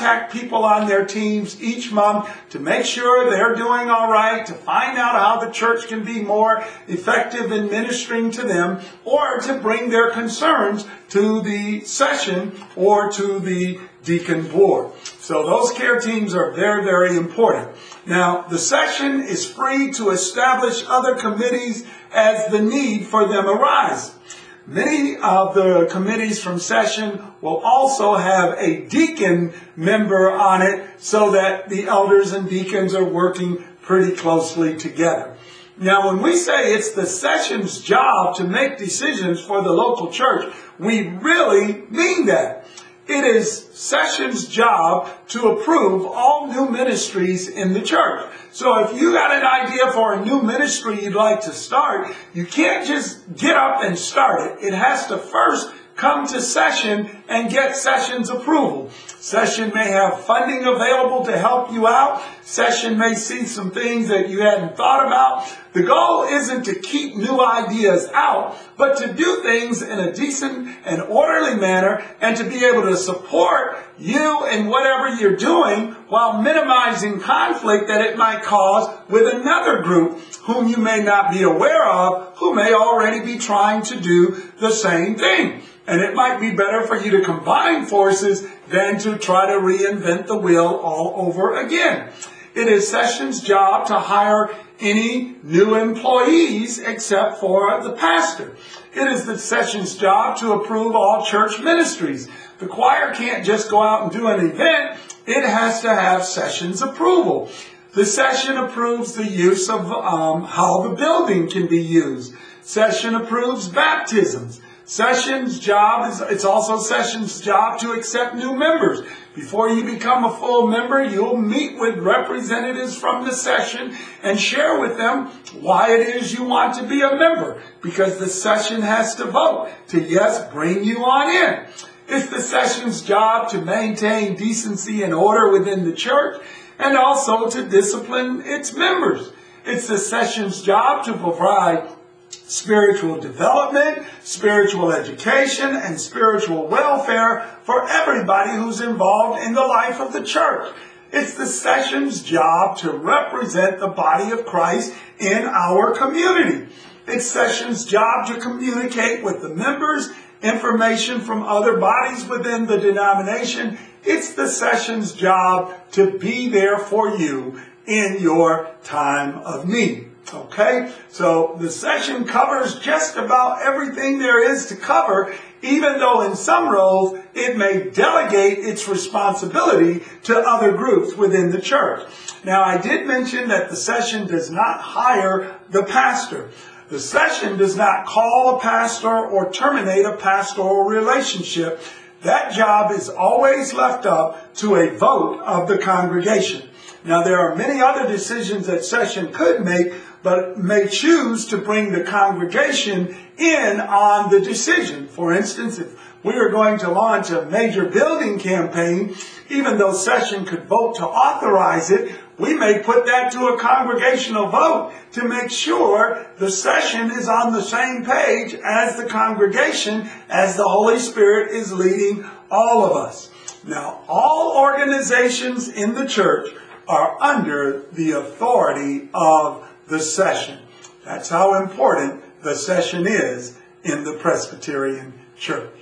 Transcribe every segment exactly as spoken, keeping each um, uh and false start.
contact people on their teams each month to make sure they're doing all right, to find out how the church can be more effective in ministering to them, or to bring their concerns to the session or to the deacon board. So those care teams are very, very important. Now, the session is free to establish other committees as the need for them arises. Many of the committees from session will also have a deacon member on it so that the elders and deacons are working pretty closely together. Now, when we say it's the session's job to make decisions for the local church, we really mean that. It is session's job to approve all new ministries in the church. So if you got an idea for a new ministry you'd like to start, you can't just get up and start it. It has to first come to session and get session's approval. Session may have funding available to help you out. Session may see some things that you hadn't thought about. The goal isn't to keep new ideas out, but to do things in a decent and orderly manner and to be able to support you in whatever you're doing while minimizing conflict that it might cause with another group whom you may not be aware of, who may already be trying to do the same thing. And it might be better for you to combine forces than to try to reinvent the wheel all over again. It is session's job to hire any new employees except for the pastor. It is the session's job to approve all church ministries. The choir can't just go out and do an event. It has to have session's approval. The session approves the use of um, how the building can be used. Session approves baptisms. Session's job is, it's also session's job to accept new members. Before you become a full member, you'll meet with representatives from the session and share with them why it is you want to be a member, because the session has to vote to, yes, bring you on in. It's the session's job to maintain decency and order within the church and also to discipline its members. It's the session's job to provide spiritual development, spiritual education, and spiritual welfare for everybody who's involved in the life of the church. It's the session's job to represent the body of Christ in our community. It's session's job to communicate with the members information from other bodies within the denomination. It's the session's job to be there for you in your time of need. Okay, so the session covers just about everything there is to cover, even though in some roles it may delegate its responsibility to other groups within the church. Now, I did mention that the session does not hire the pastor. The session does not call a pastor or terminate a pastoral relationship. That job is always left up to a vote of the congregation. Now, there are many other decisions that session could make, but may choose to bring the congregation in on the decision. For instance, if we are going to launch a major building campaign, even though session could vote to authorize it, we may put that to a congregational vote to make sure the session is on the same page as the congregation, as the Holy Spirit is leading all of us. Now, all organizations in the church are under the authority of the session. That's how important the session is in the Presbyterian Church.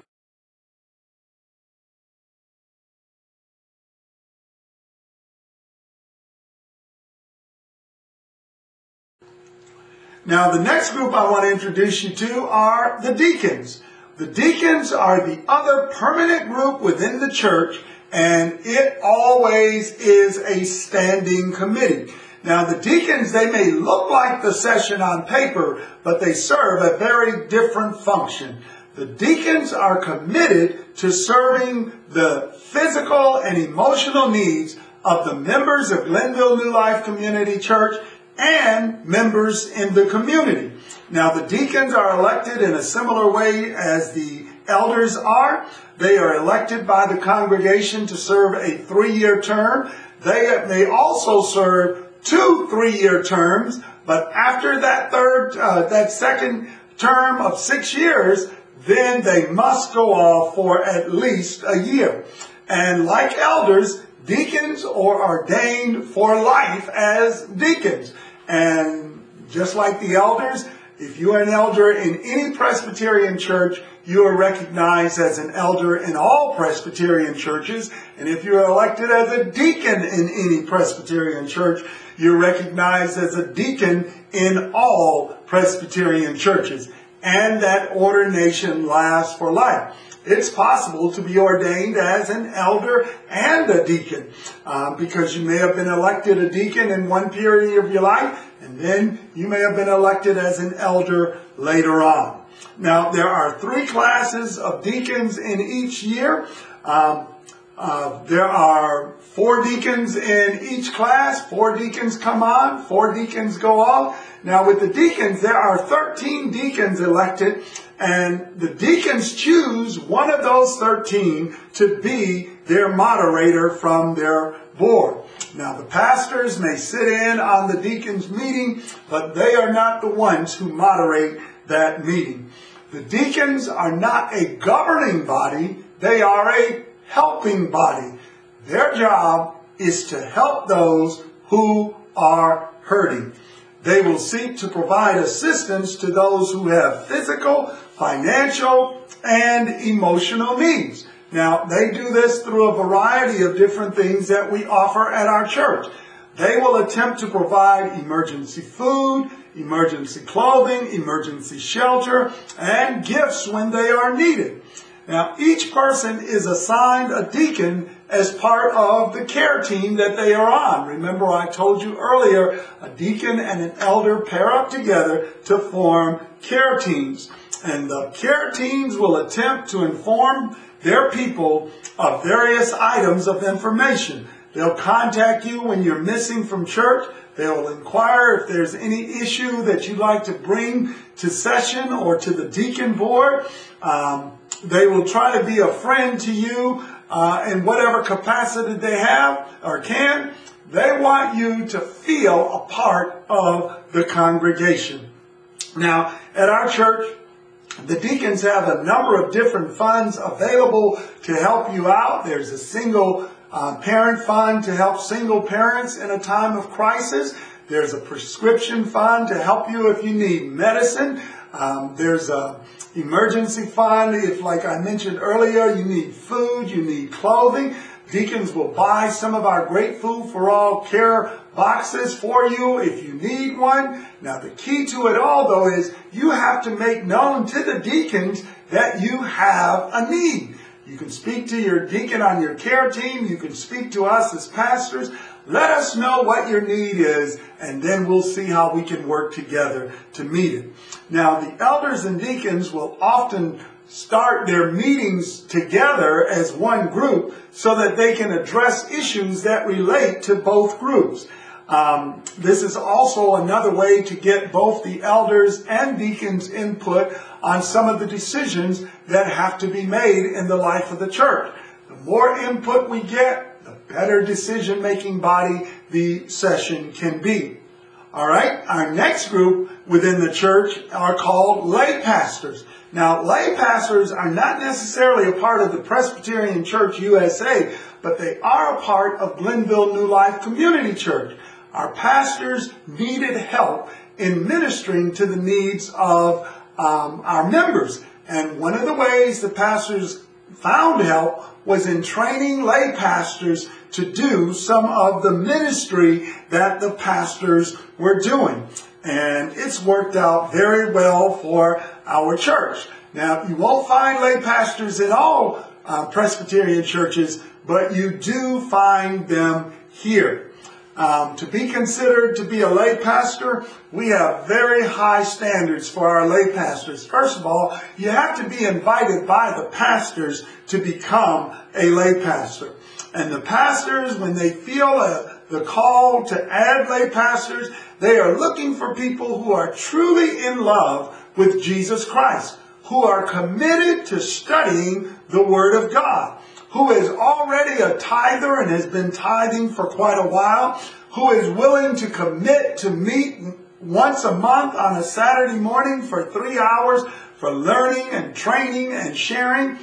Now, the next group I want to introduce you to are the deacons. The deacons are the other permanent group within the church, and it always is a standing committee. Now, the deacons, they may look like the session on paper, but they serve a very different function. The deacons are committed to serving the physical and emotional needs of the members of Glenville New Life Community Church and members in the community. Now, the deacons are elected in a similar way as the elders are. They are elected by the congregation to serve a three-year term. They may also serve two three-year terms, but after that third, uh, that second term of six years, then they must go off for at least a year. And like elders, deacons are ordained for life as deacons. And just like the elders, if you are an elder in any Presbyterian church, you are recognized as an elder in all Presbyterian churches. And if you are elected as a deacon in any Presbyterian church, you're recognized as a deacon in all Presbyterian churches. And that ordination lasts for life. It's possible to be ordained as an elder and a deacon, uh, because you may have been elected a deacon in one period of your life, and then you may have been elected as an elder later on. Now, there are three classes of deacons in each year. Um, uh, there are four deacons in each class. Four deacons come on, four deacons go off. Now, with the deacons, there are thirteen deacons elected, and the deacons choose one of those thirteen to be their moderator from their board. Now, the pastors may sit in on the deacons' meeting, but they are not the ones who moderate that meeting. The deacons are not a governing body, they are a helping body. Their job is to help those who are hurting. They will seek to provide assistance to those who have physical, financial, and emotional needs. Now, they do this through a variety of different things that we offer at our church. They will attempt to provide emergency food, emergency clothing, emergency shelter, and gifts when they are needed. Now, each person is assigned a deacon as part of the care team that they are on. Remember, I told you earlier, a deacon and an elder pair up together to form care teams. And the care teams will attempt to inform their people of various items of information. They'll contact you when you're missing from church. They'll inquire if there's any issue that you'd like to bring to session or to the deacon board. Um, they will try to be a friend to you uh, in whatever capacity they have or can. They want you to feel a part of the congregation. Now, at our church, the deacons have a number of different funds available to help you out. There's a single uh, parent fund to help single parents in a time of crisis. There's a prescription fund to help you if you need medicine. Um, there's a emergency fund if, like I mentioned earlier, you need food, you need clothing. Deacons will buy some of our Great Food for All care boxes for you if you need one. Now, the key to it all, though, is you have to make known to the deacons that you have a need. You can speak to your deacon on your care team. You can speak to us as pastors. Let us know what your need is, and then we'll see how we can work together to meet it. Now, the elders and deacons will often start their meetings together as one group so that they can address issues that relate to both groups. Um, this is also another way to get both the elders and deacons' input on some of the decisions that have to be made in the life of the church. The more input we get, the better decision-making body the session can be. All right, our next group within the church are called lay pastors. Now, lay pastors are not necessarily a part of the Presbyterian Church U S A, but they are a part of Glenville New Life Community Church. Our pastors needed help in ministering to the needs of um, our members. And one of the ways the pastors found help was in training lay pastors to do some of the ministry that the pastors were doing. And it's worked out very well for our church. Now, you won't find lay pastors in all uh, Presbyterian churches, but you do find them here. Um, to be considered to be a lay pastor, we have very high standards for our lay pastors. First of all, you have to be invited by the pastors to become a lay pastor. And the pastors, when they feel a, the call to add lay pastors, they are looking for people who are truly in love with Jesus Christ, who are committed to studying the Word of God, who is already a tither and has been tithing for quite a while, who is willing to commit to meet once a month on a Saturday morning for three hours for learning and training and sharing.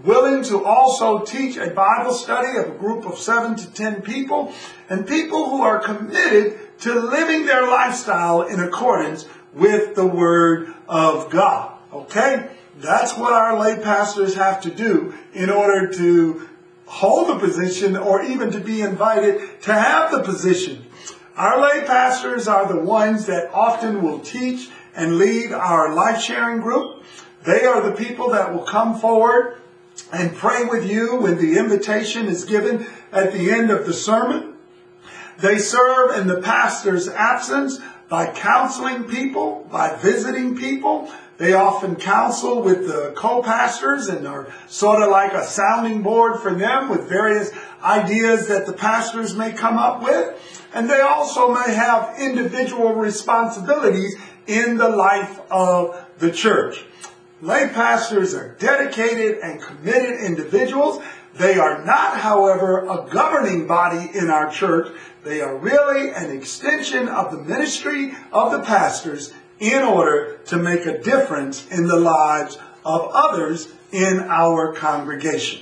willing to also teach a Bible study of a group of seven to ten people, and people who are committed to living their lifestyle in accordance with the Word of God. Okay? That's what our lay pastors have to do in order to hold the position or even to be invited to have the position. Our lay pastors are the ones that often will teach and lead our life sharing group. They are the people that will come forward and pray with you when the invitation is given at the end of the sermon. They serve in the pastor's absence by counseling people, by visiting people. They often counsel with the co-pastors and are sort of like a sounding board for them with various ideas that the pastors may come up with. And they also may have individual responsibilities in the life of the church. Lay pastors are dedicated and committed individuals. They are not, however, a governing body in our church. They are really an extension of the ministry of the pastors in order to make a difference in the lives of others in our congregation.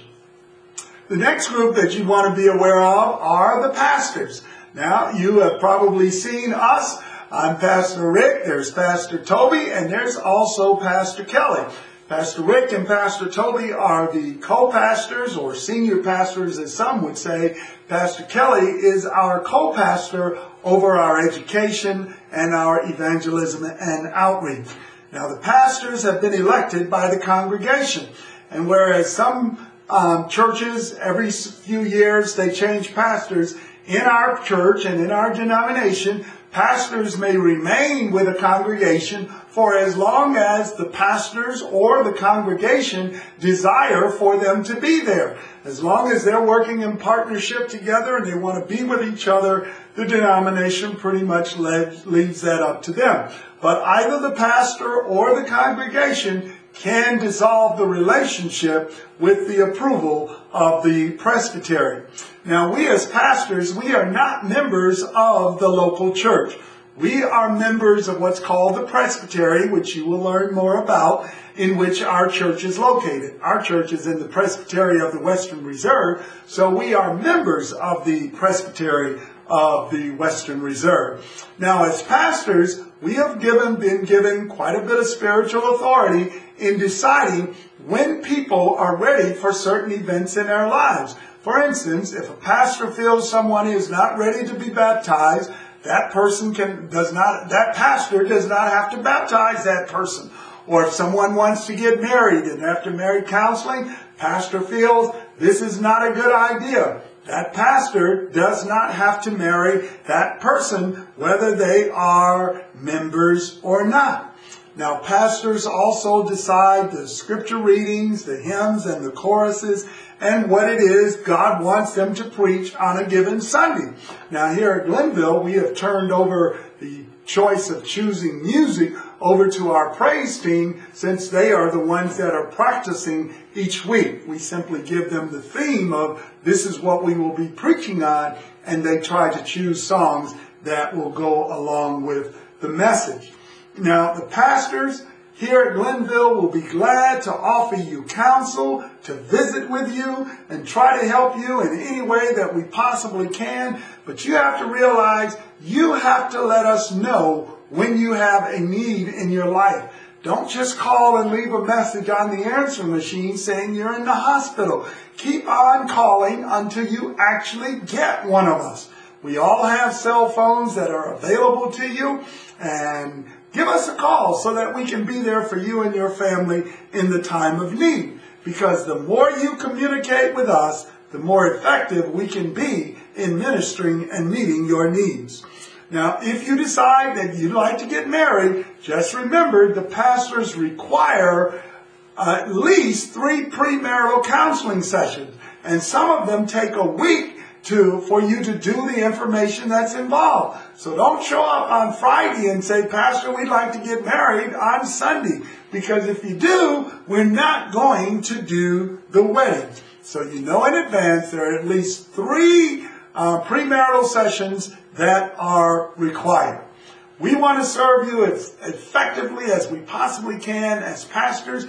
The next group that you want to be aware of are the pastors. Now, you have probably seen us. I'm Pastor Rick, there's Pastor Toby, and there's also Pastor Kelly. Pastor Rick and Pastor Toby are the co-pastors, or senior pastors as some would say. Pastor Kelly is our co-pastor over our education and our evangelism and outreach. Now, the pastors have been elected by the congregation, and whereas some um, churches, every few years, they change pastors, in our church and in our denomination, pastors may remain with a congregation for as long as the pastors or the congregation desire for them to be there. As long as they're working in partnership together and they want to be with each other, the denomination pretty much leaves that up to them. But either the pastor or the congregation can dissolve the relationship with the approval of the presbytery. Now, we as pastors, we are not members of the local church. We are members of what's called the presbytery, which you will learn more about, in which our church is located. Our church is in the presbytery of the Western Reserve, so we are members of the presbytery of the Western Reserve. Now, as pastors, we have given, been given quite a bit of spiritual authority in deciding when people are ready for certain events in their lives. For instance, if a pastor feels someone is not ready to be baptized, that person can does not that pastor does not have to baptize that person. Or if someone wants to get married and after marriage counseling, pastor feels this is not a good idea, that pastor does not have to marry that person, whether they are members or not. Now, pastors also decide the scripture readings, the hymns, and the choruses, and what it is God wants them to preach on a given Sunday. Now, here at Glenville, we have turned over the choice of choosing music over to our praise team, since they are the ones that are practicing each week. We simply give them the theme of this is what we will be preaching on, and they try to choose songs that will go along with the message. Now, the pastors here at Glenville will be glad to offer you counsel, to visit with you, and try to help you in any way that we possibly can. But you have to realize you have to let us know when you have a need in your life. Don't just call and leave a message on the answering machine saying you're in the hospital. Keep on calling until you actually get one of us. We all have cell phones that are available to you, and give us a call so that we can be there for you and your family in the time of need. Because the more you communicate with us, the more effective we can be in ministering and meeting your needs. Now, if you decide that you'd like to get married, just remember the pastors require at least three premarital counseling sessions. And some of them take a week to for you to do the information that's involved. So don't show up on Friday and say, Pastor, we'd like to get married on Sunday. Because if you do, we're not going to do the wedding. So you know in advance there are at least three uh, premarital sessions that are required. We want to serve you as effectively as we possibly can as pastors.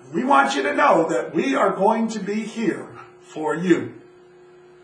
We want you to know that we are going to be here for you.